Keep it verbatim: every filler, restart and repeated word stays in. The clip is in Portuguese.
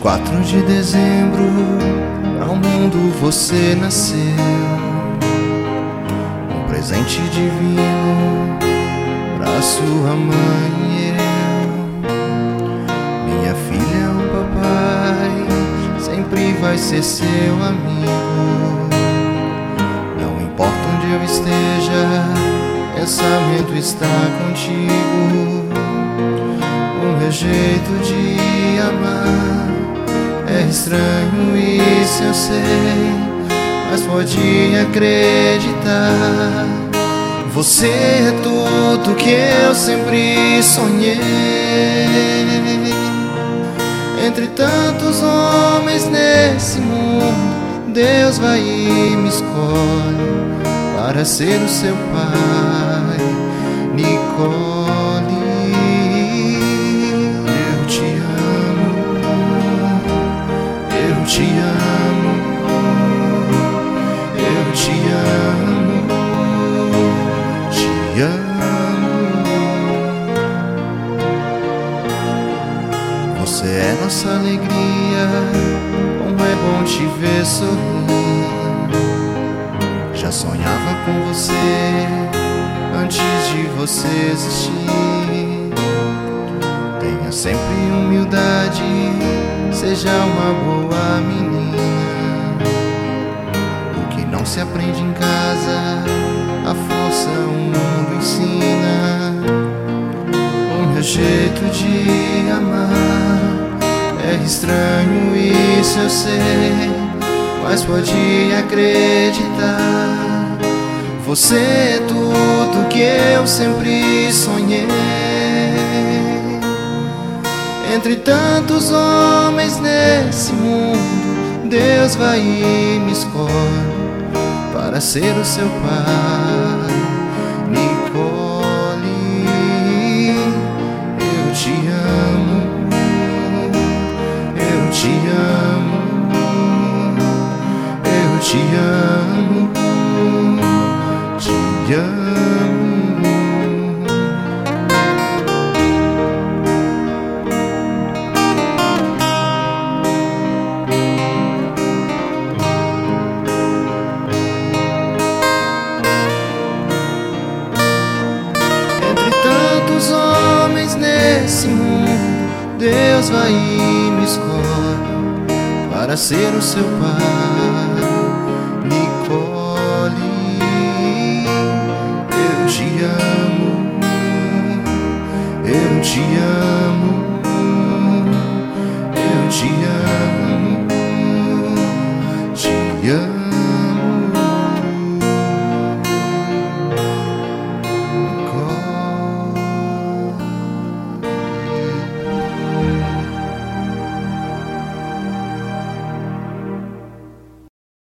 Quatro de dezembro, ao mundo você nasceu, um presente divino pra sua mãe e eu. Minha filha, o papai sempre vai ser seu amigo. Não importa onde eu esteja, pensamento está contigo. O meu jeito de amar é estranho, isso eu sei, mas pode acreditar. Você é tudo que eu sempre sonhei. Entre tantos homens nesse mundo, Deus vai e me escolhe para ser o seu pai. Nicole, eu te amo, eu te amo, eu te amo, te amo. Você é nossa alegria, como é bom te ver sorrir. Já sonhava com você antes de você existir. Tenha sempre humildade, seja uma boa menina. O que não se aprende em casa, a força o mundo ensina. O meu jeito de amar é estranho, isso eu sei, mas pode acreditar. Você é tudo que eu sempre sonhei. Entre tantos homens nesse mundo, Deus vai e me escolhe para ser o seu pai. Nicole, eu te amo, eu te amo, eu te amo, te amo. Entre tantos homens nesse mundo, Deus vai e me escolhe para ser o seu pai.